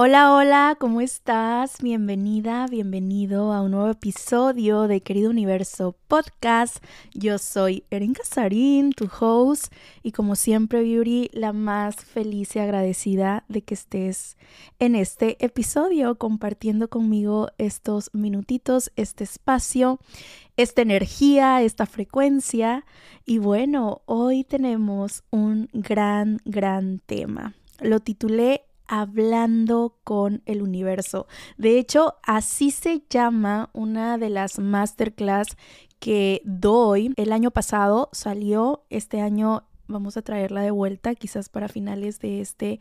Hola, hola, ¿cómo estás? Bienvenida, bienvenido a un nuevo episodio de Querido Universo Podcast. Yo soy Erin Casarín, tu host, y como siempre, Beauty, la más feliz y agradecida de que estés en este episodio compartiendo conmigo estos minutitos, este espacio, esta energía, esta frecuencia. Y bueno, hoy tenemos un gran tema. Lo titulé Hablando con el universo. De hecho, así se llama una de las masterclass que doy. El año pasado salió, este año vamos a traerla de vuelta, quizás para finales de este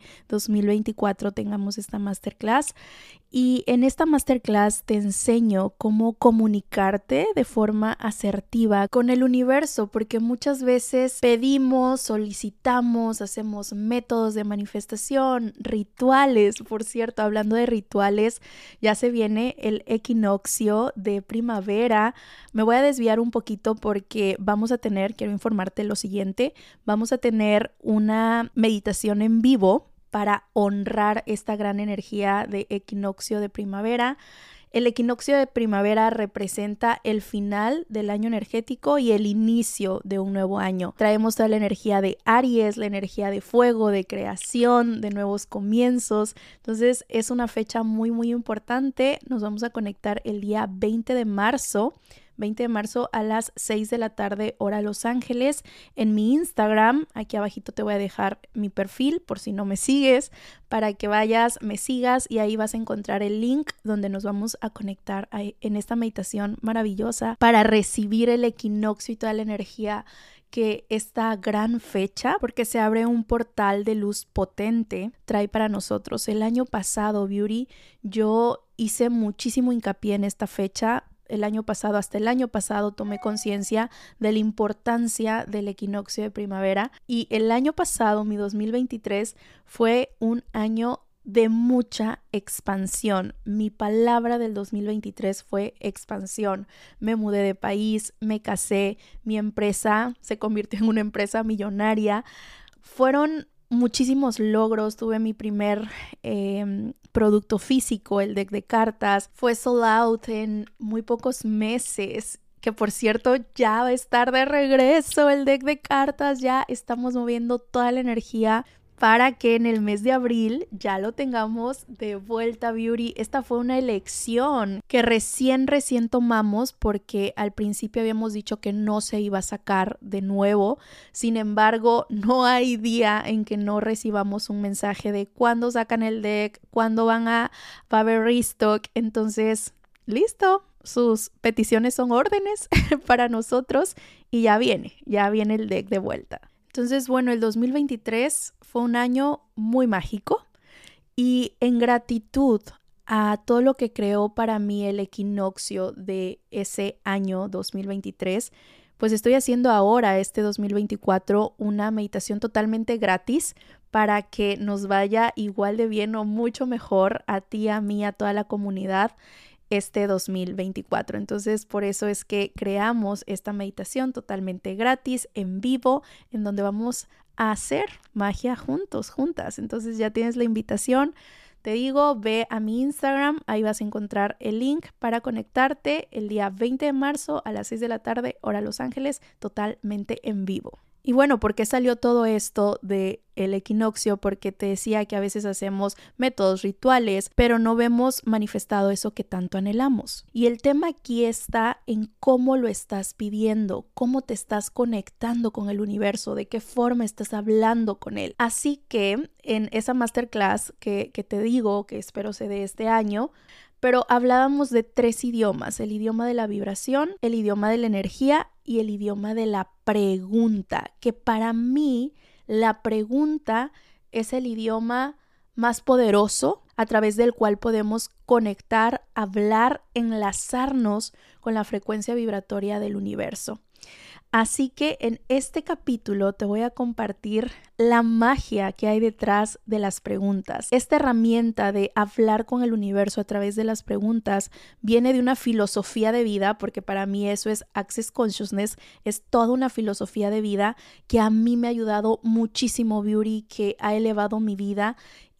2024 tengamos esta masterclass. Y en esta masterclass te enseño cómo comunicarte de forma asertiva con el universo, porque muchas veces pedimos, solicitamos, hacemos métodos de manifestación, rituales. Por cierto, hablando de rituales, ya se viene el equinoccio de primavera. Me voy a desviar un poquito porque quiero informarte lo siguiente, vamos a tener una meditación en vivo para honrar esta gran energía de equinoccio de primavera. El equinoccio de primavera representa el final del año energético y el inicio de un nuevo año. Traemos toda la energía de Aries, la energía de fuego, de creación, de nuevos comienzos. Entonces es una fecha muy importante. Nos vamos a conectar el día 20 de marzo a las 6 de la tarde, hora Los Ángeles, en mi Instagram. Aquí abajito te voy a dejar mi perfil por si no me sigues, para que vayas, me sigas, y ahí vas a encontrar el link donde nos vamos a conectar en esta meditación maravillosa para recibir el equinoccio y toda la energía que esta gran fecha, porque se abre un portal de luz potente, trae para nosotros. El año pasado, Beauty, yo hice muchísimo hincapié en esta fecha. Hasta el año pasado tomé conciencia de la importancia del equinoccio de primavera, y el año pasado, mi 2023, fue un año de mucha expansión. Mi palabra del 2023 fue expansión. Me mudé de país, me casé, mi empresa se convirtió en una empresa millonaria. Fueron muchísimos logros. Tuve mi primer producto físico, el deck de cartas. Fue sold out en muy pocos meses, que por cierto ya va a estar de regreso el deck de cartas. Ya estamos moviendo toda la energía para que en el mes de abril ya lo tengamos de vuelta, Beauty. Esta fue una elección que recién tomamos, porque al principio habíamos dicho que no se iba a sacar de nuevo. Sin embargo, no hay día en que no recibamos un mensaje de cuándo sacan el deck, cuándo va a haber restock. Entonces, listo. Sus peticiones son órdenes para nosotros y ya viene el deck de vuelta. Entonces, bueno, el 2023 fue un año muy mágico, y en gratitud a todo lo que creó para mí el equinoccio de ese año 2023, pues estoy haciendo ahora, este 2024, una meditación totalmente gratis para que nos vaya igual de bien o mucho mejor a ti, a mí, a toda la comunidad este 2024. Entonces, por eso es que creamos esta meditación totalmente gratis, en vivo, en donde vamos a hacer magia juntas. Entonces ya tienes la invitación. Te digo, ve a mi Instagram, ahí vas a encontrar el link para conectarte el día 20 de marzo a las 6 de la tarde, hora Los Ángeles, totalmente en vivo. Y bueno, ¿por qué salió todo esto del equinoccio? Porque te decía que a veces hacemos métodos rituales, pero no vemos manifestado eso que tanto anhelamos. Y el tema aquí está en cómo lo estás pidiendo, cómo te estás conectando con el universo, de qué forma estás hablando con él. Así que en esa masterclass que te digo, que espero se dé este año, pero hablábamos de 3 idiomas: el idioma de la vibración, el idioma de la energía y el idioma de la pregunta, que para mí la pregunta es el idioma más poderoso a través del cual podemos conectar, hablar, enlazarnos con la frecuencia vibratoria del universo. Así que en este capítulo te voy a compartir la magia que hay detrás de las preguntas. Esta herramienta de hablar con el universo a través de las preguntas viene de una filosofía de vida, porque para mí eso es Access Consciousness, es toda una filosofía de vida que a mí me ha ayudado muchísimo, Beauty, que ha elevado mi vida.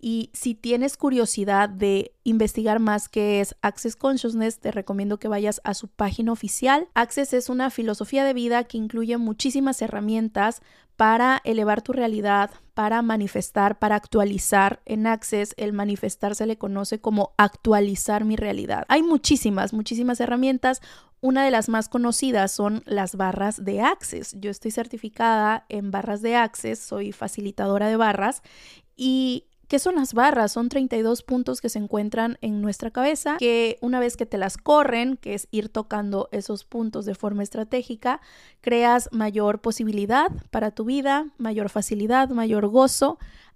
Y si tienes curiosidad de investigar más qué es Access Consciousness, te recomiendo que vayas a su página oficial. Access es una filosofía de vida que incluye muchísimas herramientas para elevar tu realidad, para manifestar, para actualizar. En Access, el manifestar se le conoce como actualizar mi realidad. Hay muchísimas herramientas. Una de las más conocidas son las barras de Access. Yo estoy certificada en barras de Access, soy facilitadora de barras. ¿Y qué son las barras? Son 32 puntos que se encuentran en nuestra cabeza, que una vez que te las corren, que es ir tocando esos puntos de forma estratégica, creas mayor posibilidad para tu vida, mayor facilidad, mayor gozo,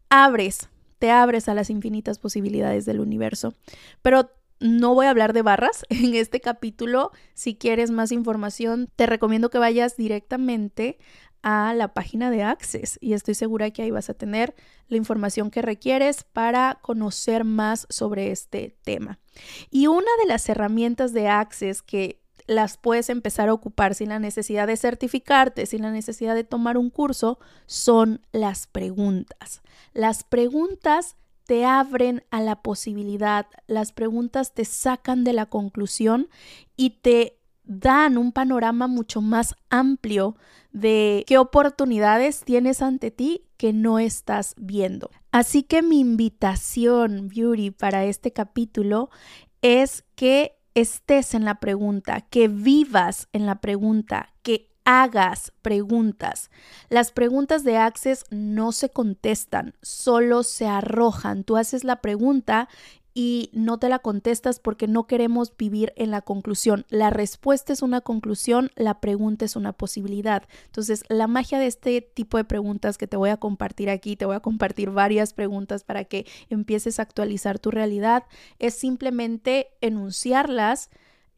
te abres a las infinitas posibilidades del universo. Pero no voy a hablar de barras en este capítulo. Si quieres más información, te recomiendo que vayas directamente a la página de Access y estoy segura que ahí vas a tener la información que requieres para conocer más sobre este tema. Y una de las herramientas de Access que las puedes empezar a ocupar sin la necesidad de certificarte, sin la necesidad de tomar un curso, son las preguntas. Las preguntas te abren a la posibilidad, las preguntas te sacan de la conclusión y te dan un panorama mucho más amplio de qué oportunidades tienes ante ti que no estás viendo. Así que mi invitación, Beauty, para este capítulo es que estés en la pregunta, que vivas en la pregunta, que hagas preguntas. Las preguntas de Access no se contestan, solo se arrojan. Tú haces la pregunta y no te la contestas porque no queremos vivir en la conclusión. La respuesta es una conclusión, la pregunta es una posibilidad. Entonces, la magia de este tipo de preguntas que te voy a compartir aquí, te voy a compartir varias preguntas para que empieces a actualizar tu realidad, es simplemente enunciarlas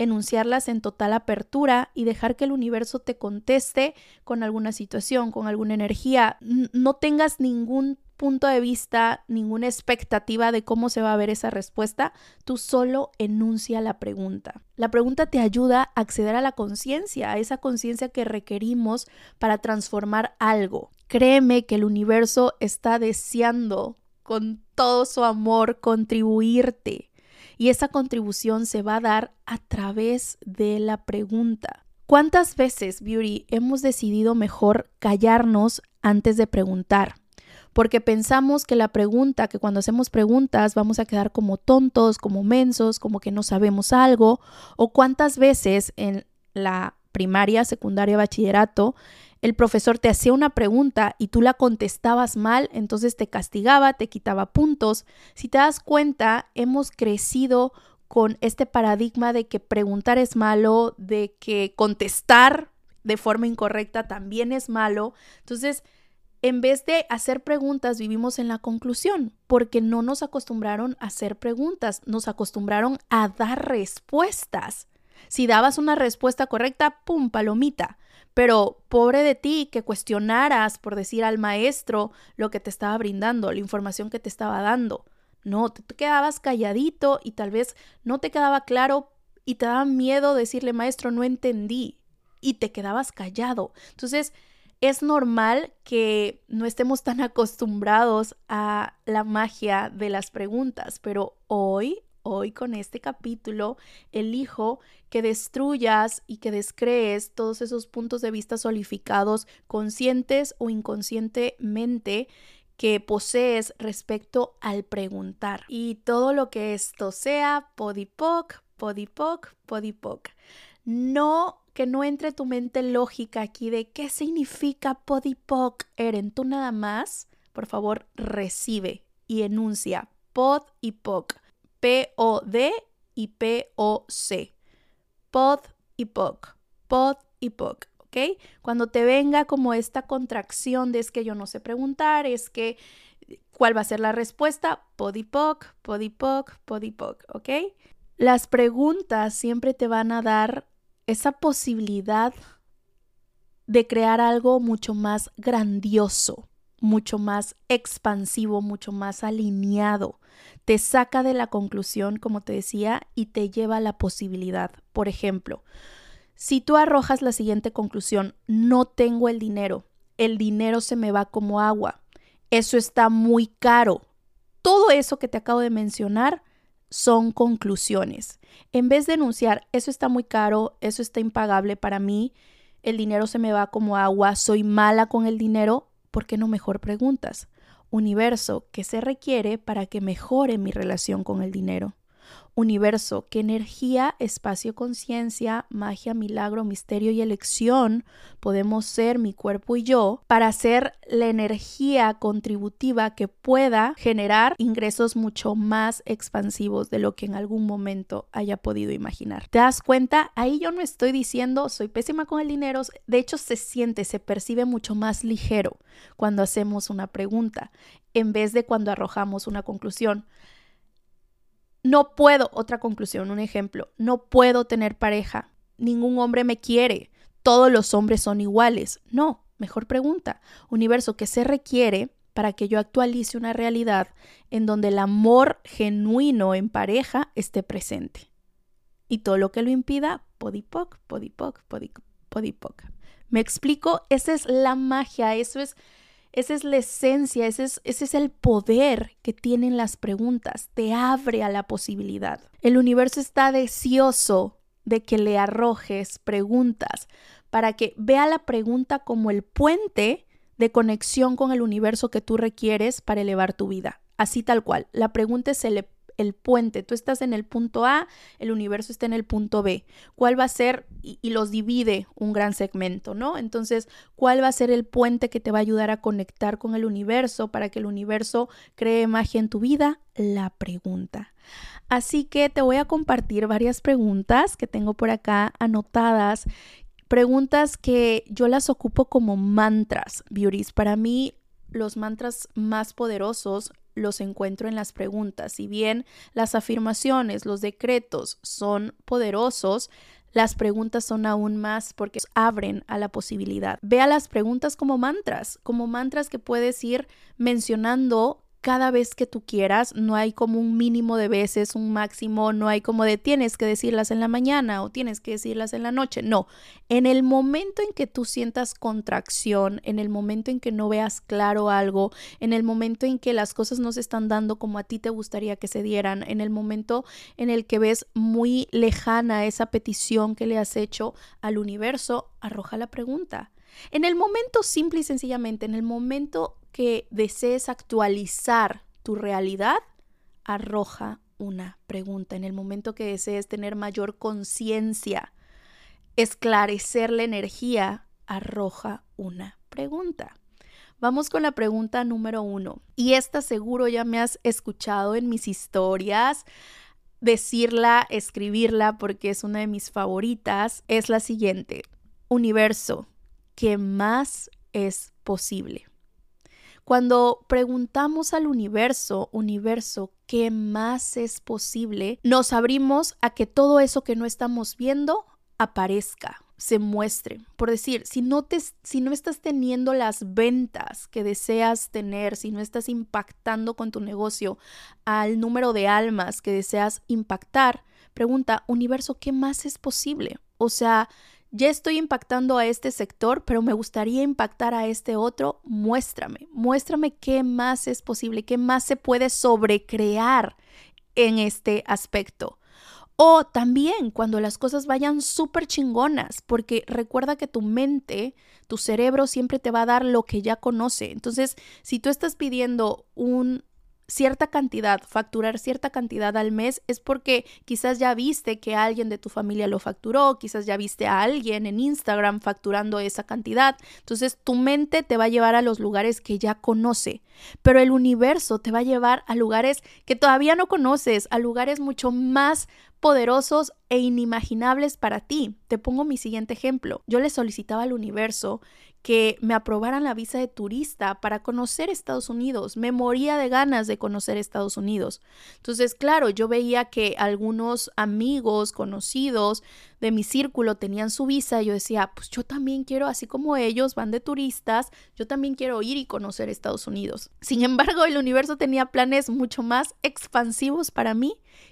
en total apertura y dejar que el universo te conteste con alguna situación, con alguna energía. No tengas ningún punto de vista, ninguna expectativa de cómo se va a ver esa respuesta, tú solo enuncia la pregunta. La pregunta te ayuda a acceder a la conciencia, a esa conciencia que requerimos para transformar algo. Créeme que el universo está deseando con todo su amor contribuirte y esa contribución se va a dar a través de la pregunta. ¿Cuántas veces, Beauty, hemos decidido mejor callarnos antes de preguntar? Porque pensamos que que cuando hacemos preguntas vamos a quedar como tontos, como mensos, como que no sabemos algo. O cuántas veces en la primaria, secundaria, bachillerato, el profesor te hacía una pregunta y tú la contestabas mal, entonces te castigaba, te quitaba puntos. Si te das cuenta, hemos crecido con este paradigma de que preguntar es malo, de que contestar de forma incorrecta también es malo. Entonces, en vez de hacer preguntas, vivimos en la conclusión, porque no nos acostumbraron a hacer preguntas, nos acostumbraron a dar respuestas. Si dabas una respuesta correcta, ¡pum!, palomita. Pero pobre de ti que cuestionaras, por decir al maestro, lo que te estaba brindando, la información que te estaba dando. No, tú te quedabas calladito y tal vez no te quedaba claro y te daba miedo decirle, maestro, no entendí, y te quedabas callado. Entonces, es normal que no estemos tan acostumbrados a la magia de las preguntas, pero hoy con este capítulo, elijo que destruyas y que descrees todos esos puntos de vista solidificados, conscientes o inconscientemente, que posees respecto al preguntar. Y todo lo que esto sea, podipoc, podipoc, podipoc. Que no entre tu mente lógica aquí de qué significa podipoc, Eren. Tú nada más, por favor, recibe y enuncia pod y poc. P-O-D y P-O-C. Pod y poc. Pod y poc. ¿Ok? Cuando te venga como esta contracción de es que yo no sé preguntar, es que ¿cuál va a ser la respuesta? Podipoc, podipoc, podipoc. ¿Ok? Las preguntas siempre te van a dar esa posibilidad de crear algo mucho más grandioso, mucho más expansivo, mucho más alineado. Te saca de la conclusión, como te decía, y te lleva a la posibilidad. Por ejemplo, si tú arrojas la siguiente conclusión, no tengo el dinero se me va como agua, eso está muy caro, Todo eso que te acabo de mencionar son conclusiones. En vez de enunciar, eso está muy caro, eso está impagable para mí, el dinero se me va como agua, soy mala con el dinero, ¿por qué no mejor preguntas? Universo, ¿qué se requiere para que mejore mi relación con el dinero? Universo, ¿qué energía, espacio, conciencia, magia, milagro, misterio y elección podemos ser mi cuerpo y yo para ser la energía contributiva que pueda generar ingresos mucho más expansivos de lo que en algún momento haya podido imaginar? ¿Te das cuenta? Ahí yo no estoy diciendo soy pésima con el dinero. De hecho, se percibe mucho más ligero cuando hacemos una pregunta en vez de cuando arrojamos una conclusión. No puedo, otra conclusión, un ejemplo, no puedo tener pareja, ningún hombre me quiere, todos los hombres son iguales. No, mejor pregunta, universo, ¿qué se requiere para que yo actualice una realidad en donde el amor genuino en pareja esté presente? Y todo lo que lo impida, podipoc, podipoc, podipoc, podipoc. ¿Me explico? Esa es la magia, esa es la esencia, ese es el poder que tienen las preguntas. Te abre a la posibilidad. El universo está deseoso de que le arrojes preguntas para que vea la pregunta como el puente de conexión con el universo que tú requieres para elevar tu vida. Así tal cual. La pregunta es el puente. Tú estás en el punto A, el universo está en el punto B. ¿Cuál va a ser? Y los divide un gran segmento, ¿no? Entonces, ¿cuál va a ser el puente que te va a ayudar a conectar con el universo para que el universo cree magia en tu vida? La pregunta. Así que te voy a compartir varias preguntas que tengo por acá anotadas. Preguntas que yo las ocupo como mantras, beauties. Para mí, los mantras más poderosos los encuentro en las preguntas. Si bien las afirmaciones, los decretos son poderosos, las preguntas son aún más porque abren a la posibilidad. Ve a las preguntas como mantras que puedes ir mencionando cada vez que tú quieras. No hay como un mínimo de veces, un máximo, no hay como de tienes que decirlas en la mañana o tienes que decirlas en la noche. No, en el momento en que tú sientas contracción, en el momento en que no veas claro algo, en el momento en que las cosas no se están dando como a ti te gustaría que se dieran, en el momento en el que ves muy lejana esa petición que le has hecho al universo, arroja la pregunta. En el momento, simple y sencillamente, en el momento que desees actualizar tu realidad, arroja una pregunta. En el momento que desees tener mayor conciencia, esclarecer la energía, arroja una pregunta. Vamos con la pregunta número 1. Y esta seguro ya me has escuchado en mis historias decirla, escribirla, porque es una de mis favoritas. Es la siguiente. Universo, ¿qué más es posible? Cuando preguntamos al universo, ¿qué más es posible? Nos abrimos a que todo eso que no estamos viendo aparezca, se muestre. Por decir, si no estás teniendo las ventas que deseas tener, si no estás impactando con tu negocio al número de almas que deseas impactar, pregunta, universo, ¿qué más es posible? O sea, ya estoy impactando a este sector, pero me gustaría impactar a este otro. Muéstrame qué más es posible, qué más se puede sobrecrear en este aspecto. O también cuando las cosas vayan súper chingonas, porque recuerda que tu mente, tu cerebro siempre te va a dar lo que ya conoce. Entonces, si tú estás pidiendo cierta cantidad, facturar cierta cantidad al mes, es porque quizás ya viste que alguien de tu familia lo facturó, quizás ya viste a alguien en Instagram facturando esa cantidad. Entonces tu mente te va a llevar a los lugares que ya conoce, pero el universo te va a llevar a lugares que todavía no conoces, a lugares mucho más poderosos e inimaginables para ti. Te pongo mi siguiente ejemplo. Yo le solicitaba al universo que me aprobaran la visa de turista para conocer Estados Unidos. Me moría de ganas de conocer Estados Unidos. Entonces, claro, yo veía que algunos amigos conocidos de mi círculo tenían su visa y yo decía, pues yo también quiero, así como ellos van de turistas, yo también quiero ir y conocer Estados Unidos. Sin embargo, el universo tenía planes mucho más expansivos para mí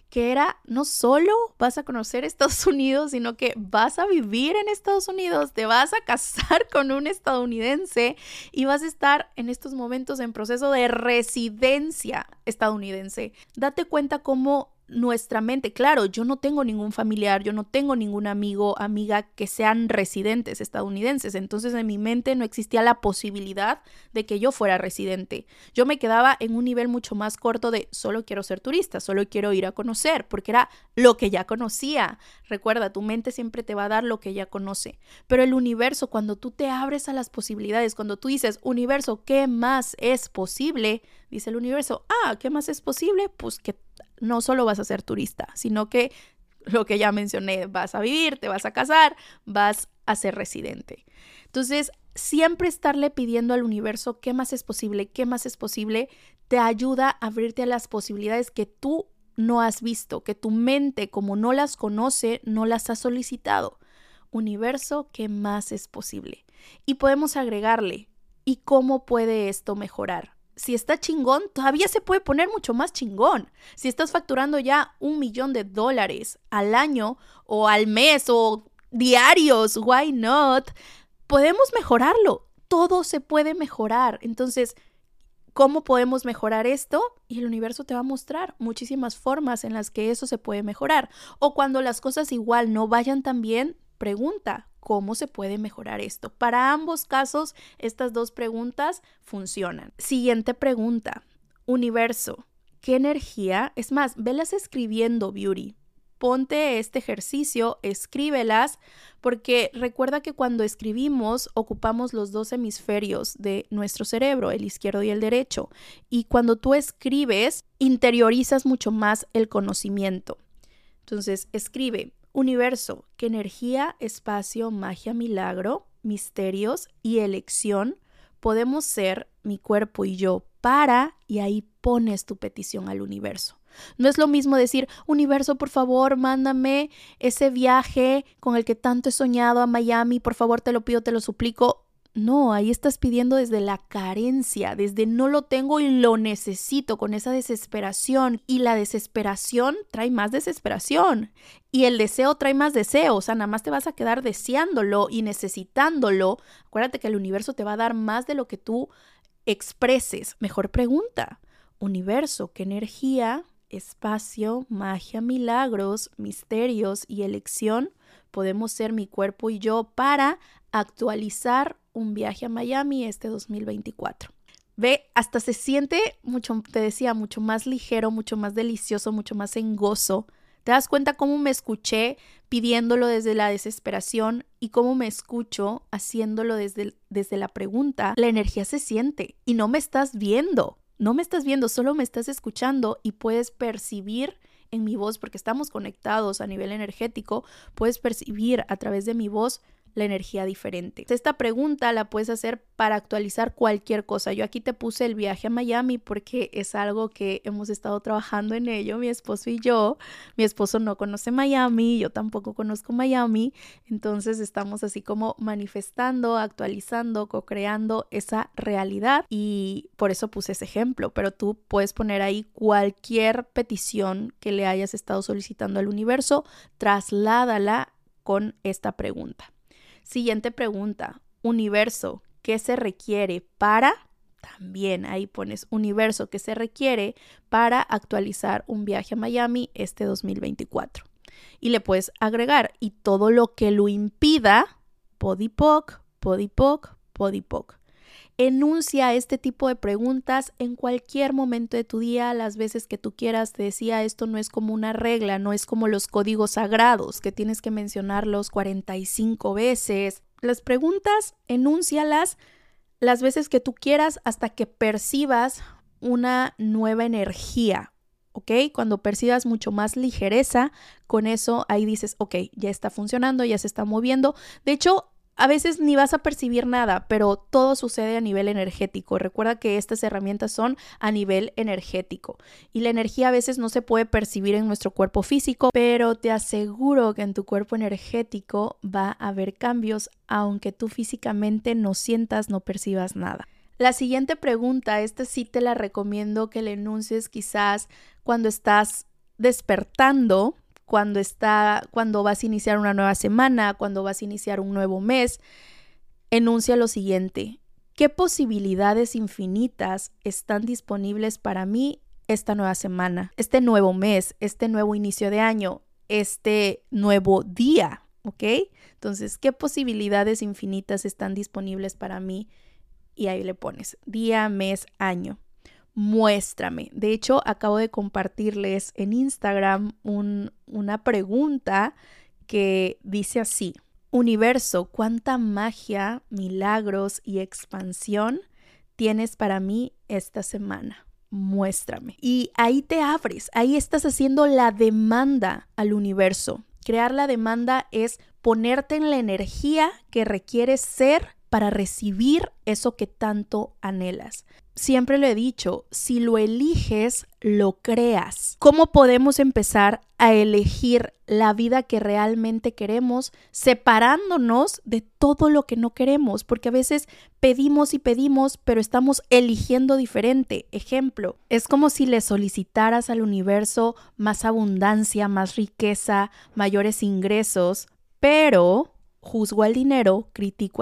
que era no solo vas a conocer Estados Unidos, sino que vas a vivir en Estados Unidos, te vas a casar con un estadounidense y vas a estar en estos momentos en proceso de residencia estadounidense. Date cuenta cómo nuestra mente, claro, yo no tengo ningún familiar, yo no tengo ningún amigo, amiga que sean residentes estadounidenses, entonces en mi mente no existía la posibilidad de que yo fuera residente. Yo me quedaba en un nivel mucho más corto de solo quiero ser turista, solo quiero ir a conocer, porque era lo que ya conocía. Recuerda, tu mente siempre te va a dar lo que ya conoce, pero el universo, cuando tú te abres a las posibilidades, cuando tú dices, universo, ¿qué más es posible? Dice el universo, ¿qué más es posible? Pues que no solo vas a ser turista, sino que lo que ya mencioné, vas a vivir, te vas a casar, vas a ser residente. Entonces, siempre estarle pidiendo al universo qué más es posible, te ayuda a abrirte a las posibilidades que tú no has visto, que tu mente, como no las conoce, no las ha solicitado. Universo, ¿qué más es posible? Y podemos agregarle, ¿y cómo puede esto mejorar? Si está chingón, todavía se puede poner mucho más chingón. Si estás facturando ya $1,000,000 al año o al mes o diarios, why not? Podemos mejorarlo. Todo se puede mejorar. Entonces, ¿cómo podemos mejorar esto? Y el universo te va a mostrar muchísimas formas en las que eso se puede mejorar. O cuando las cosas igual no vayan tan bien, pregunta, ¿cómo se puede mejorar esto? Para ambos casos, estas dos preguntas funcionan. Siguiente pregunta. Universo, ¿qué energía? Es más, velas escribiendo, Beauty. Ponte este ejercicio, escríbelas, porque recuerda que cuando escribimos ocupamos los dos hemisferios de nuestro cerebro, el izquierdo y el derecho. Y cuando tú escribes, interiorizas mucho más el conocimiento. Entonces, escribe. Universo, ¿qué energía, espacio, magia, milagro, misterios y elección podemos ser mi cuerpo y yo para? Y ahí pones tu petición al universo. No es lo mismo decir, universo, por favor, mándame ese viaje con el que tanto he soñado a Miami, por favor, te lo pido, te lo suplico. No, ahí estás pidiendo desde la carencia, desde no lo tengo y lo necesito, con esa desesperación. Y la desesperación trae más desesperación. Y el deseo trae más deseo. O sea, nada más te vas a quedar deseándolo y necesitándolo. Acuérdate que el universo te va a dar más de lo que tú expreses. Mejor pregunta. Universo, ¿qué energía, espacio, magia, milagros, misterios y elección podemos ser mi cuerpo y yo para actualizar un viaje a Miami este 2024? Ve, hasta se siente mucho, te decía, mucho más ligero, mucho más delicioso, mucho más en gozo. ¿Te das cuenta cómo me escuché pidiéndolo desde la desesperación y cómo me escucho haciéndolo desde la pregunta? La energía se siente y no me estás viendo. No me estás viendo, solo me estás escuchando y puedes percibir en mi voz, porque estamos conectados a nivel energético, puedes percibir a través de mi voz la energía diferente. Esta pregunta la puedes hacer para actualizar cualquier cosa. Yo aquí te puse el viaje a Miami porque es algo que hemos estado trabajando en ello, mi esposo y yo. Mi esposo no conoce Miami, yo tampoco conozco Miami, entonces estamos así como manifestando, actualizando, co-creando esa realidad y por eso puse ese ejemplo, pero tú puedes poner ahí cualquier petición que le hayas estado solicitando al universo, trasládala con esta pregunta. Siguiente pregunta, universo, ¿qué se requiere para? También ahí pones universo, ¿qué se requiere para actualizar un viaje a Miami este 2024? Y le puedes agregar, y todo lo que lo impida, podipoc, podipoc, podipoc. Enuncia este tipo de preguntas en cualquier momento de tu día, las veces que tú quieras. Te decía, esto no es como una regla, no es como los códigos sagrados que tienes que mencionarlos 45 veces. Las preguntas, enúncialas las veces que tú quieras hasta que percibas una nueva energía, ¿ok? Cuando percibas mucho más ligereza, con eso ahí dices, ok, ya está funcionando, ya se está moviendo. De hecho, a veces ni vas a percibir nada, pero todo sucede a nivel energético. Recuerda que estas herramientas son a nivel energético y la energía a veces no se puede percibir en nuestro cuerpo físico, pero te aseguro que en tu cuerpo energético va a haber cambios, aunque tú físicamente no sientas, no percibas nada. La siguiente pregunta, esta sí te la recomiendo que le enuncies quizás cuando estás despertando cuando vas a iniciar una nueva semana, cuando vas a iniciar un nuevo mes, enuncia lo siguiente: ¿qué posibilidades infinitas están disponibles para mí esta nueva semana, este nuevo mes, este nuevo inicio de año, este nuevo día? ¿Ok? Entonces, ¿qué posibilidades infinitas están disponibles para mí? Y ahí le pones día, mes, año. Muéstrame. De hecho, acabo de compartirles en Instagram una pregunta que dice así: Universo, ¿cuánta magia, milagros y expansión tienes para mí esta semana? Muéstrame. Y ahí te abres, ahí estás haciendo la demanda al universo. Crear la demanda es ponerte en la energía que requieres ser para recibir eso que tanto anhelas. Siempre lo he dicho, si lo eliges, lo creas. ¿Cómo podemos empezar a elegir la vida que realmente queremos, separándonos de todo lo que no queremos? Porque a veces pedimos y pedimos, pero estamos eligiendo diferente. Ejemplo, es como si le solicitaras al universo más abundancia, más riqueza, mayores ingresos, pero juzgo al dinero, critico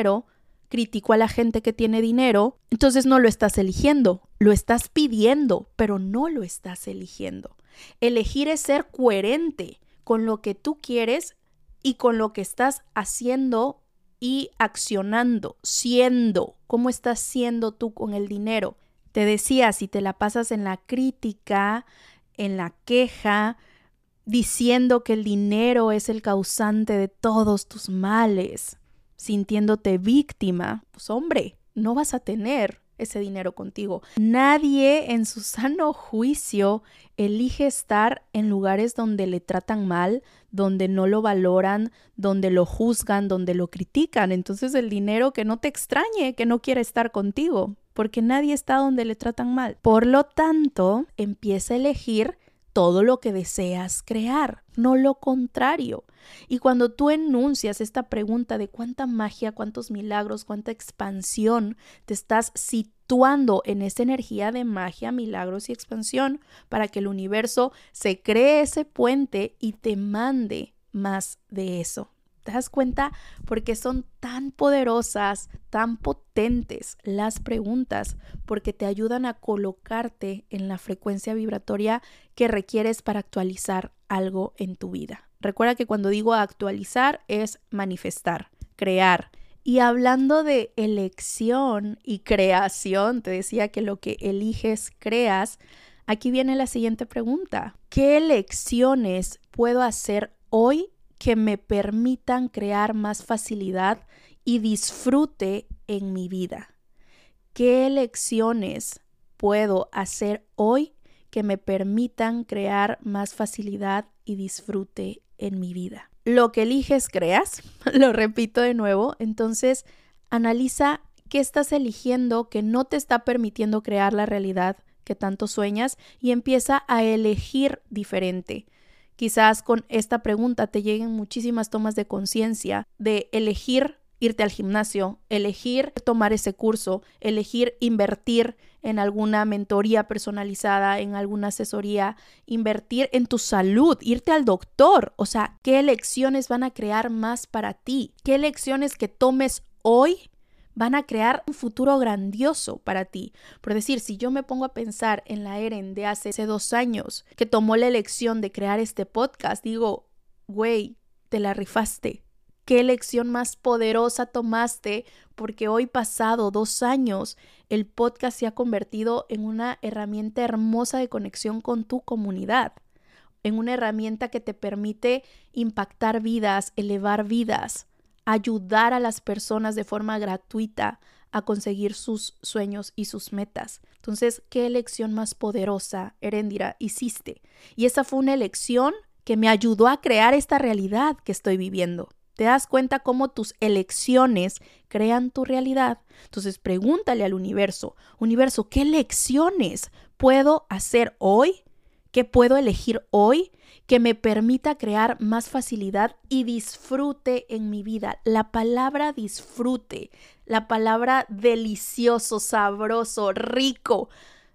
a la gente que tiene dinero, entonces no lo estás eligiendo, lo estás pidiendo, pero no lo estás eligiendo. Elegir es ser coherente con lo que tú quieres y con lo que estás haciendo y accionando, siendo. ¿Cómo estás siendo tú con el dinero? Te decía, si te la pasas en la crítica, en la queja, diciendo que el dinero es el causante de todos tus males, sintiéndote víctima, pues hombre, no vas a tener ese dinero contigo. Nadie en su sano juicio elige estar en lugares donde le tratan mal, donde no lo valoran, donde lo juzgan, donde lo critican. Entonces el dinero, que no te extrañe que no quiere estar contigo, porque nadie está donde le tratan mal. Por lo tanto, empieza a elegir todo lo que deseas crear, no lo contrario. Y cuando tú enuncias esta pregunta de cuánta magia, cuántos milagros, cuánta expansión, te estás situando en esa energía de magia, milagros y expansión para que el universo se cree ese puente y te mande más de eso. ¿Te das cuenta? Porque son tan poderosas, tan potentes las preguntas, porque te ayudan a colocarte en la frecuencia vibratoria que requieres para actualizar algo en tu vida. Recuerda que cuando digo actualizar es manifestar, crear. Y hablando de elección y creación, te decía que lo que eliges, creas. Aquí viene la siguiente pregunta. ¿Qué elecciones puedo hacer hoy que me permitan crear más facilidad y disfrute en mi vida? ¿Qué elecciones puedo hacer hoy que me permitan crear más facilidad y disfrute en mi vida? Lo que eliges, creas. Lo repito de nuevo. Entonces, analiza qué estás eligiendo que no te está permitiendo crear la realidad que tanto sueñas y empieza a elegir diferente. Quizás con esta pregunta te lleguen muchísimas tomas de conciencia de elegir irte al gimnasio, elegir tomar ese curso, elegir invertir en alguna mentoría personalizada, en alguna asesoría, invertir en tu salud, irte al doctor. O sea, ¿qué elecciones van a crear más para ti? ¿Qué elecciones que tomes hoy van a crear un futuro grandioso para ti? Por decir, si yo me pongo a pensar en la Eren de hace 2 años que tomó la elección de crear este podcast, digo, güey, te la rifaste. ¿Qué elección más poderosa tomaste? Porque hoy, pasado 2 años, el podcast se ha convertido en una herramienta hermosa de conexión con tu comunidad, en una herramienta que te permite impactar vidas, elevar vidas, ayudar a las personas de forma gratuita a conseguir sus sueños y sus metas. Entonces, ¿qué elección más poderosa, Erendira, hiciste? Y esa fue una elección que me ayudó a crear esta realidad que estoy viviendo. ¿Te das cuenta cómo tus elecciones crean tu realidad? Entonces, pregúntale al universo, universo, ¿qué elecciones puedo hacer hoy? ¿Qué puedo elegir hoy que me permita crear más facilidad y disfrute en mi vida? La palabra disfrute, la palabra delicioso, sabroso, rico,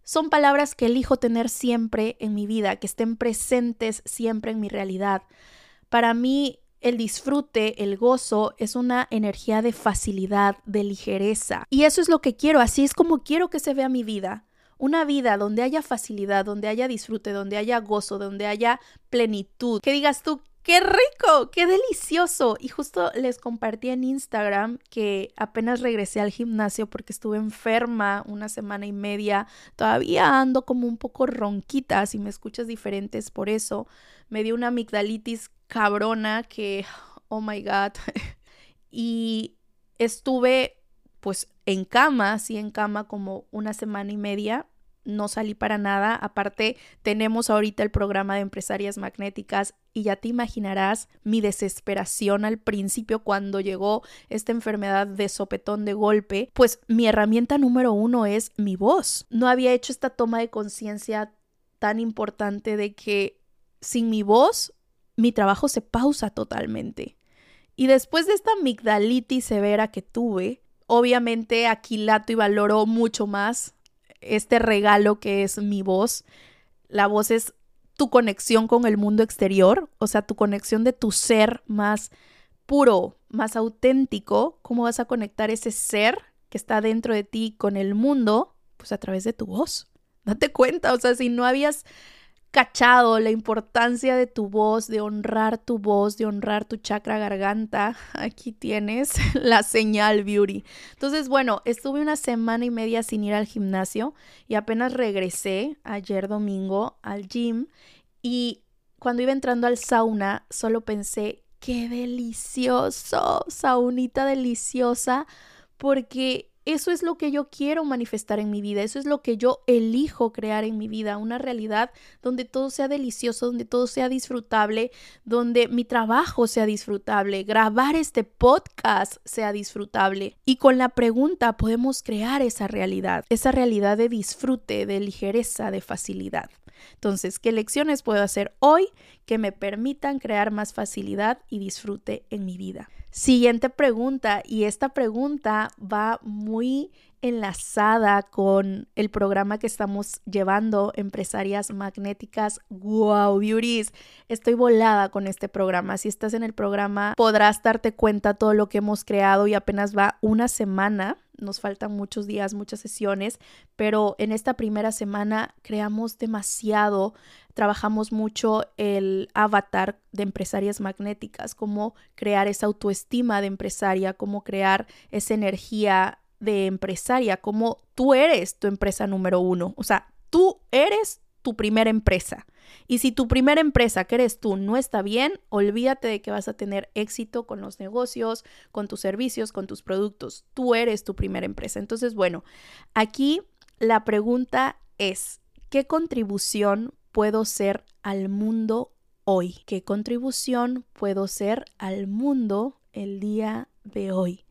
son palabras que elijo tener siempre en mi vida, que estén presentes siempre en mi realidad. Para mí, el disfrute, el gozo, es una energía de facilidad, de ligereza. Y eso es lo que quiero, así es como quiero que se vea mi vida. Una vida donde haya facilidad, donde haya disfrute, donde haya gozo, donde haya plenitud. Que digas tú, ¡qué rico! ¡Qué delicioso! Y justo les compartí en Instagram que apenas regresé al gimnasio porque estuve enferma una semana y media. Todavía ando como un poco ronquita, si me escuchas diferentes por eso. Me dio una amigdalitis cabrona que, oh my God. Y estuve pues en cama, sí en cama como una semana y media. No salí para nada. Aparte, tenemos ahorita el programa de empresarias magnéticas y ya te imaginarás mi desesperación al principio cuando llegó esta enfermedad de sopetón de golpe. Pues mi herramienta número 1 es mi voz. No había hecho esta toma de conciencia tan importante de que sin mi voz, mi trabajo se pausa totalmente. Y después de esta amigdalitis severa que tuve, obviamente aquilato y valoro mucho más este regalo que es mi voz. La voz es tu conexión con el mundo exterior, o sea, tu conexión de tu ser más puro, más auténtico. ¿Cómo vas a conectar ese ser que está dentro de ti con el mundo? Pues a través de tu voz. Date cuenta, o sea, si no habías cachado la importancia de tu voz, de honrar tu voz, de honrar tu chakra garganta, aquí tienes la señal, beauty. Entonces, bueno, estuve una semana y media sin ir al gimnasio y apenas regresé ayer domingo al gym y cuando iba entrando al sauna solo pensé, qué delicioso, saunita deliciosa, porque eso es lo que yo quiero manifestar en mi vida, eso es lo que yo elijo crear en mi vida, una realidad donde todo sea delicioso, donde todo sea disfrutable, donde mi trabajo sea disfrutable, grabar este podcast sea disfrutable. Y con la pregunta podemos crear esa realidad de disfrute, de ligereza, de facilidad. Entonces, ¿qué lecciones puedo hacer hoy que me permitan crear más facilidad y disfrute en mi vida? Siguiente pregunta, y esta pregunta va muy enlazada con el programa que estamos llevando, Empresarias Magnéticas. ¡Wow, beauties! Estoy volada con este programa. Si estás en el programa, podrás darte cuenta todo lo que hemos creado y apenas va una semana. Nos faltan muchos días, muchas sesiones, pero en esta primera semana creamos demasiado, trabajamos mucho el avatar de Empresarias Magnéticas, cómo crear esa autoestima de empresaria, cómo crear esa energía de empresaria, cómo tú eres tu empresa número 1, o sea, tú eres tu primera empresa. Y si tu primera empresa, que eres tú, no está bien, olvídate de que vas a tener éxito con los negocios, con tus servicios, con tus productos. Tú eres tu primera empresa. Entonces, bueno, aquí la pregunta es, ¿qué contribución puedo ser al mundo hoy? ¿Qué contribución puedo ser al mundo el día de hoy?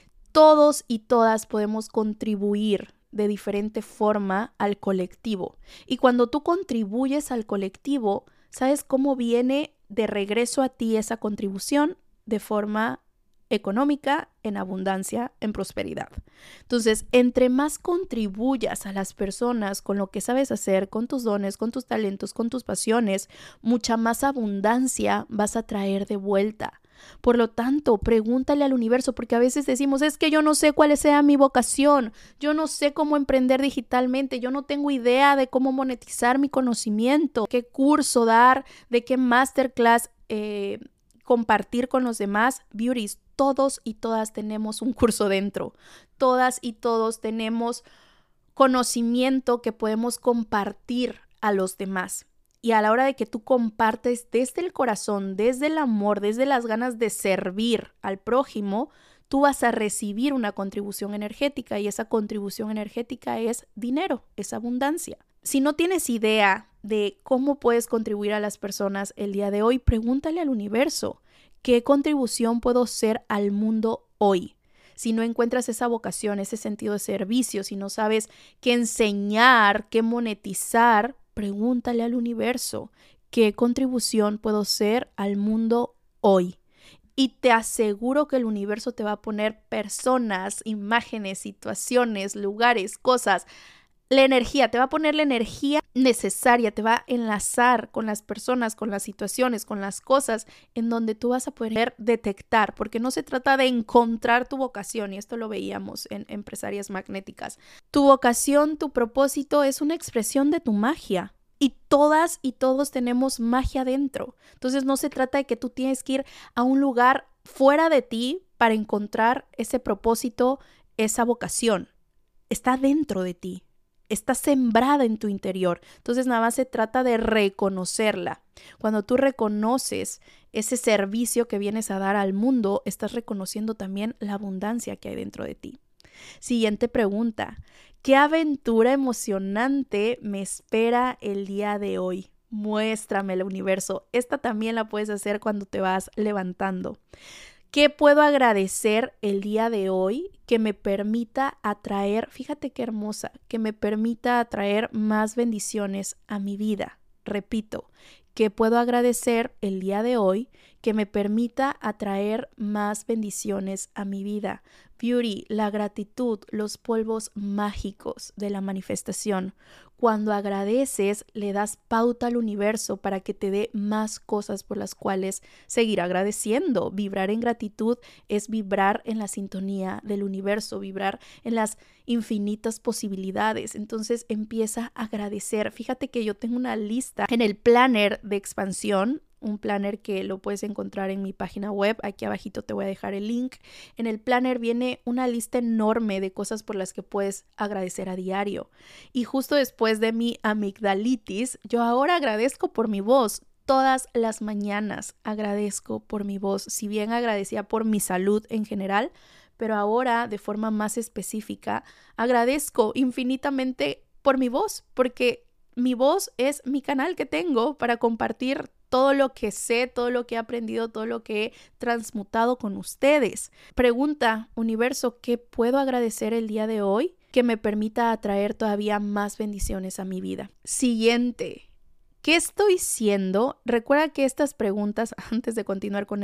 Todos y todas podemos contribuir de diferente forma al colectivo. Y cuando tú contribuyes al colectivo, ¿sabes cómo viene de regreso a ti esa contribución? De forma económica, en abundancia, en prosperidad. Entonces, entre más contribuyas a las personas con lo que sabes hacer, con tus dones, con tus talentos, con tus pasiones, mucha más abundancia vas a traer de vuelta. Por lo tanto, pregúntale al universo, porque a veces decimos, es que yo no sé cuál sea mi vocación, yo no sé cómo emprender digitalmente, yo no tengo idea de cómo monetizar mi conocimiento, qué curso dar, de qué masterclass compartir con los demás. Beauties, todos y todas tenemos un curso dentro, todas y todos tenemos conocimiento que podemos compartir a los demás. Y a la hora de que tú compartes desde el corazón, desde el amor, desde las ganas de servir al prójimo, tú vas a recibir una contribución energética y esa contribución energética es dinero, es abundancia. Si no tienes idea de cómo puedes contribuir a las personas el día de hoy, pregúntale al universo, ¿qué contribución puedo ser al mundo hoy? Si no encuentras esa vocación, ese sentido de servicio, si no sabes qué enseñar, qué monetizar, pregúntale al universo, ¿qué contribución puedo ser al mundo hoy? Y te aseguro que el universo te va a poner personas, imágenes, situaciones, lugares, cosas, la energía, te va a poner la energía necesaria, te va a enlazar con las personas, con las situaciones, con las cosas en donde tú vas a poder detectar, porque no se trata de encontrar tu vocación, y esto lo veíamos en Empresarias Magnéticas. Tu vocación, tu propósito es una expresión de tu magia. Y todas y todos tenemos magia dentro. Entonces no se trata de que tú tienes que ir a un lugar fuera de ti para encontrar ese propósito, esa vocación. Está dentro de ti. Está sembrada en tu interior. Entonces nada más se trata de reconocerla. Cuando tú reconoces ese servicio que vienes a dar al mundo, estás reconociendo también la abundancia que hay dentro de ti. Siguiente pregunta. ¿Qué aventura emocionante me espera el día de hoy? Muéstrame el universo. Esta también la puedes hacer cuando te vas levantando. ¿Qué puedo agradecer el día de hoy que me permita atraer, fíjate qué hermosa, que me permita atraer más bendiciones a mi vida? Repito, ¿qué puedo agradecer el día de hoy que me permita atraer más bendiciones a mi vida? Beauty, la gratitud, los polvos mágicos de la manifestación. Cuando agradeces, le das pauta al universo para que te dé más cosas por las cuales seguir agradeciendo. Vibrar en gratitud es vibrar en la sintonía del universo, vibrar en las infinitas posibilidades. Entonces empieza a agradecer. Fíjate que yo tengo una lista en el planner de expansión, un planner que lo puedes encontrar en mi página web. Aquí abajito te voy a dejar el link. En el planner viene una lista enorme de cosas por las que puedes agradecer a diario. Y justo después de mi amigdalitis, yo ahora agradezco por mi voz. Todas las mañanas agradezco por mi voz. Si bien agradecía por mi salud en general, pero ahora de forma más específica agradezco infinitamente por mi voz, porque mi voz es mi canal que tengo para compartir todo lo que sé, todo lo que he aprendido, todo lo que he transmutado con ustedes. Pregunta, universo, ¿qué puedo agradecer el día de hoy que me permita atraer todavía más bendiciones a mi vida? Siguiente, ¿qué estoy siendo? Recuerda que estas preguntas, antes de continuar con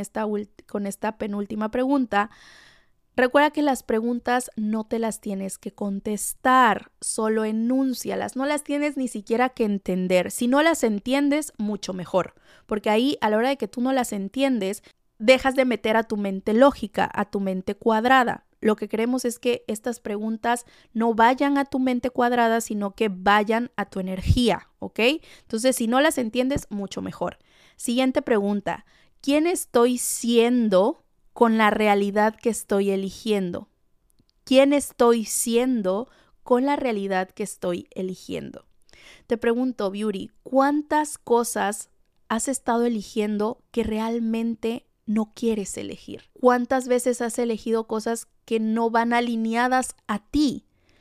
esta penúltima pregunta, recuerda que las preguntas no te las tienes que contestar, solo enúncialas, no las tienes ni siquiera que entender. Si no las entiendes, mucho mejor, porque ahí a la hora de que tú no las entiendes, dejas de meter a tu mente lógica, a tu mente cuadrada. Lo que queremos es que estas preguntas no vayan a tu mente cuadrada, sino que vayan a tu energía, ¿ok? Entonces, si no las entiendes, mucho mejor. Siguiente pregunta, ¿quién estoy siendo con la realidad que estoy eligiendo? ¿Quién estoy siendo con la realidad que estoy eligiendo? Te pregunto, Beauty, ¿cuántas cosas has estado eligiendo que realmente no quieres elegir? ¿Cuántas veces has elegido cosas que no van alineadas a ti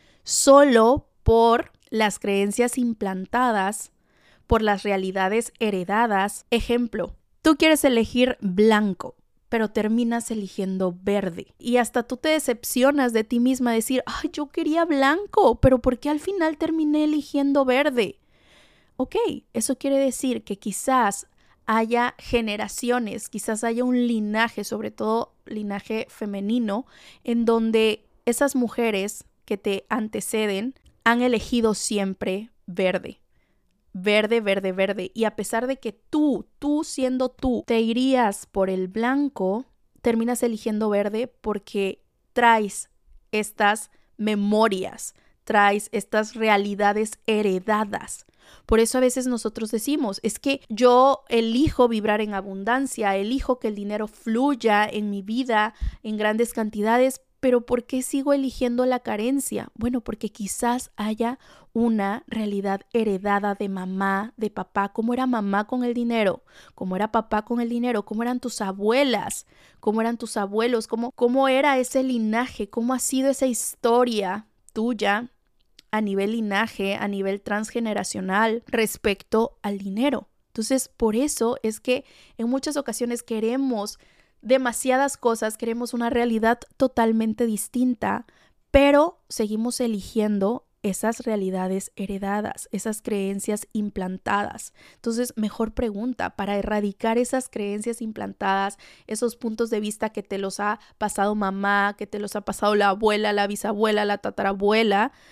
solo por las creencias implantadas, por las realidades heredadas? Ejemplo, tú quieres elegir blanco, pero terminas eligiendo verde. Y hasta tú te decepcionas de ti misma, decir, ay, yo quería blanco, pero ¿por qué al final terminé eligiendo verde? Ok, eso quiere decir que quizás haya generaciones, quizás haya un linaje, sobre todo linaje femenino, en donde esas mujeres que te anteceden han elegido siempre verde. Verde, verde, verde. Y a pesar de que tú siendo tú, te irías por el blanco, terminas eligiendo verde porque traes estas memorias, traes estas realidades heredadas. Por eso a veces nosotros decimos, es que yo elijo vibrar en abundancia, elijo que el dinero fluya en mi vida en grandes cantidades, pero ¿por qué sigo eligiendo la carencia? Bueno, porque quizás haya una realidad heredada de mamá, de papá. ¿Cómo era mamá con el dinero? ¿Cómo era papá con el dinero? ¿Cómo eran tus abuelas? ¿Cómo eran tus abuelos? ¿Cómo era ese linaje? ¿Cómo ha sido esa historia tuya a nivel linaje, a nivel transgeneracional respecto al dinero? Entonces, por eso es que en muchas ocasiones queremos demasiadas cosas, queremos una realidad totalmente distinta, pero seguimos eligiendo esas realidades heredadas, esas creencias implantadas. Entonces, mejor pregunta para erradicar esas creencias implantadas, esos puntos de vista que te los ha pasado mamá, que te los ha pasado la abuela, la bisabuela, la tatarabuela.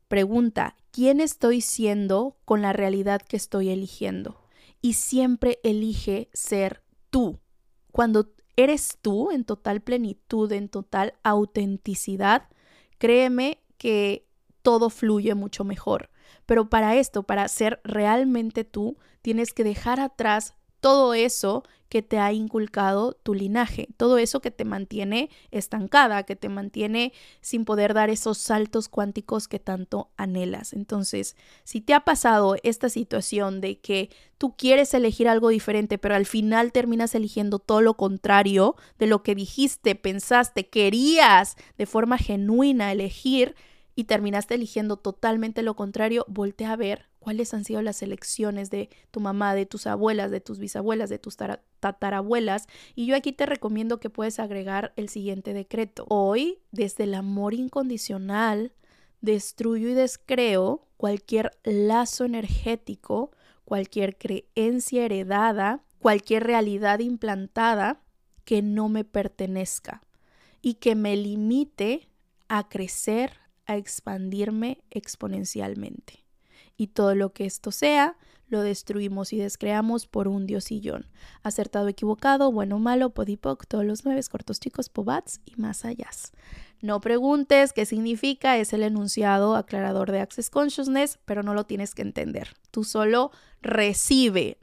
Pregunta, ¿quién estoy siendo con la realidad que estoy eligiendo? Y siempre elige ser tú. Cuando eres tú en total plenitud, en total autenticidad, créeme que todo fluye mucho mejor. Pero para esto, para ser realmente tú, tienes que dejar atrás todo eso que te ha inculcado tu linaje, todo eso que te mantiene estancada, que te mantiene sin poder dar esos saltos cuánticos que tanto anhelas. Entonces, si te ha pasado esta situación de que tú quieres elegir algo diferente, pero al final terminas eligiendo todo lo contrario de lo que dijiste, pensaste, querías de forma genuina elegir, y terminaste eligiendo totalmente lo contrario, voltea a ver cuáles han sido las elecciones de tu mamá, de tus abuelas, de tus bisabuelas, de tus tatarabuelas. Y yo aquí te recomiendo que puedes agregar el siguiente decreto. Hoy, desde el amor incondicional, destruyo y descreo cualquier lazo energético, cualquier creencia heredada, cualquier realidad implantada que no me pertenezca y que me limite a crecer, a expandirme exponencialmente. Y todo lo que esto sea, lo destruimos y descreamos por un diosillón. Acertado, equivocado, bueno, malo, podipoc, todos los 9, cortos, chicos, pobats y más allá. No preguntes qué significa, es el enunciado aclarador de Access Consciousness, pero no lo tienes que entender. Tú solo recibe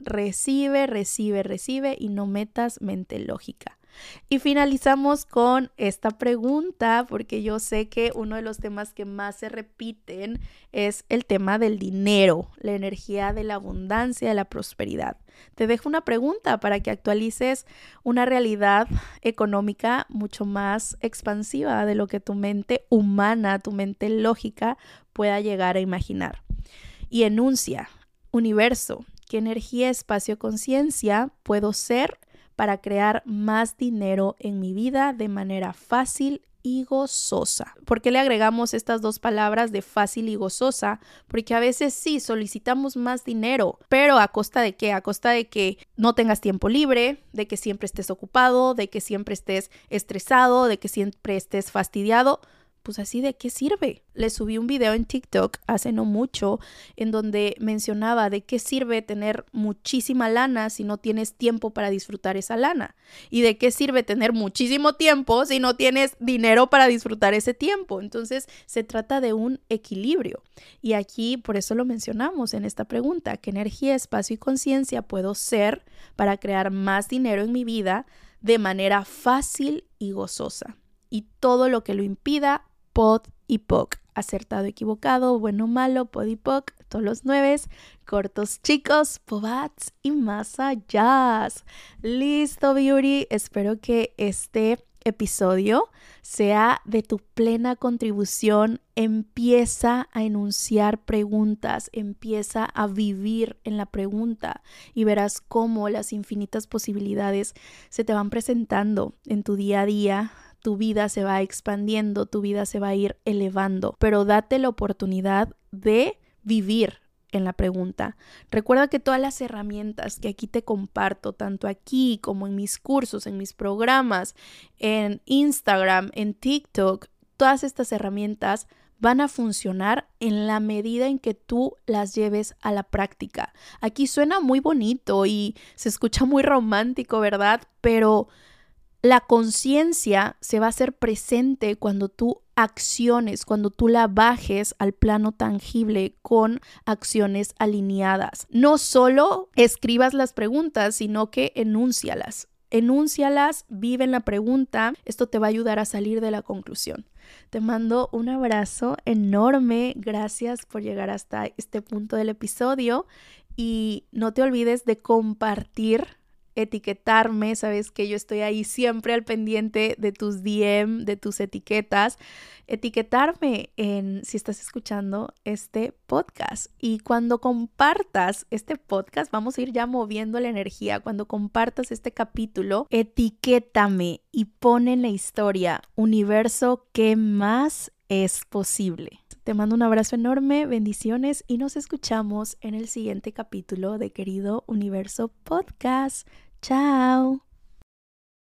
y no metas mente lógica. Y finalizamos con esta pregunta, porque yo sé que uno de los temas que más se repiten es el tema del dinero, la energía de la abundancia, de la prosperidad. Te dejo una pregunta para que actualices una realidad económica mucho más expansiva de lo que tu mente humana, tu mente lógica pueda llegar a imaginar. Y enuncia, universo, ¿qué energía, espacio, conciencia puedo ser para crear más dinero en mi vida de manera fácil y gozosa? ¿Por qué le agregamos estas dos palabras de fácil y gozosa? Porque a veces sí solicitamos más dinero, pero ¿a costa de qué? A costa de que no tengas tiempo libre, de que siempre estés ocupado, de que siempre estés estresado, de que siempre estés fastidiado. Pues así, ¿de qué sirve? Le subí un video en TikTok hace no mucho en donde mencionaba de qué sirve tener muchísima lana si no tienes tiempo para disfrutar esa lana. Y de qué sirve tener muchísimo tiempo si no tienes dinero para disfrutar ese tiempo. Entonces se trata de un equilibrio. Y aquí por eso lo mencionamos en esta pregunta. ¿Qué energía, espacio y conciencia puedo ser para crear más dinero en mi vida de manera fácil y gozosa? Y todo lo que lo impida, pod y poc. Acertado, equivocado, bueno, malo, pod y poc, todos los 9, cortos, chicos, pobats y más allá. Listo, beauty. Espero que este episodio sea de tu plena contribución. Empieza a enunciar preguntas, empieza a vivir en la pregunta y verás cómo las infinitas posibilidades se te van presentando en tu día a día. Tu vida se va expandiendo, tu vida se va a ir elevando, pero date la oportunidad de vivir en la pregunta. Recuerda que todas las herramientas que aquí te comparto, tanto aquí como en mis cursos, en mis programas, en Instagram, en TikTok, todas estas herramientas van a funcionar en la medida en que tú las lleves a la práctica. Aquí suena muy bonito y se escucha muy romántico, ¿verdad? Pero la conciencia se va a hacer presente cuando tú acciones, cuando tú la bajes al plano tangible con acciones alineadas. No solo escribas las preguntas, sino que enúncialas. Enúncialas, vive en la pregunta. Esto te va a ayudar a salir de la conclusión. Te mando un abrazo enorme. Gracias por llegar hasta este punto del episodio. Y no te olvides de compartir, etiquetarme. Sabes que yo estoy ahí siempre al pendiente de tus DM, de tus etiquetas. Etiquetarme si estás escuchando este podcast. Y cuando compartas este podcast, vamos a ir ya moviendo la energía. Cuando compartas este capítulo, etiquétame y pon en la historia, universo, ¿qué más es posible? Te mando un abrazo enorme, bendiciones y nos escuchamos en el siguiente capítulo de Querido Universo Podcast. ¡Chao!